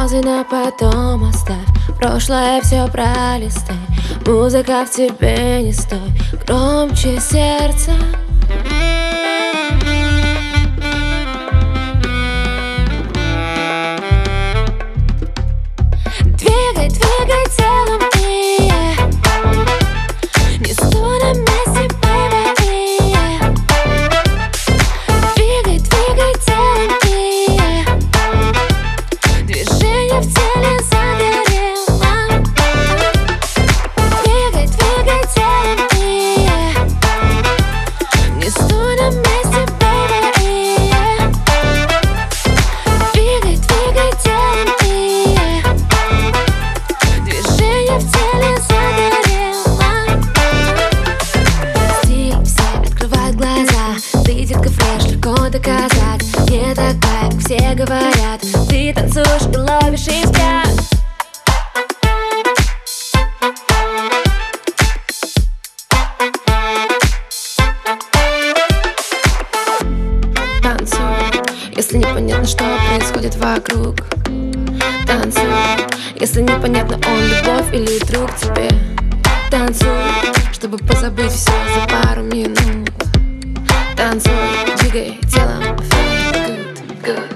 Прогнозы на потом оставь, прошлое все пролистай. Музыка в тебе не стой, громче сердца. Двигай, двигай телом и не стой на месте, baby. Двигай, двигай телом и движение в теле загорело. Двигай, двигай телом и не стой на месте, baby. Двигай, двигай телом и движение в теле загорело. Стиль, все открывают глаза. Ты, детка, фреш, легко доказать. Не такая, как все говорят. Ты танцуешь и ловишь их взгляд. Танцуй, если непонятно, что происходит вокруг. Танцуй, если непонятно, он любовь или друг тебе. Танцуй, чтобы позабыть все за пару минут. Танцуй, двигай телом, feel good, good.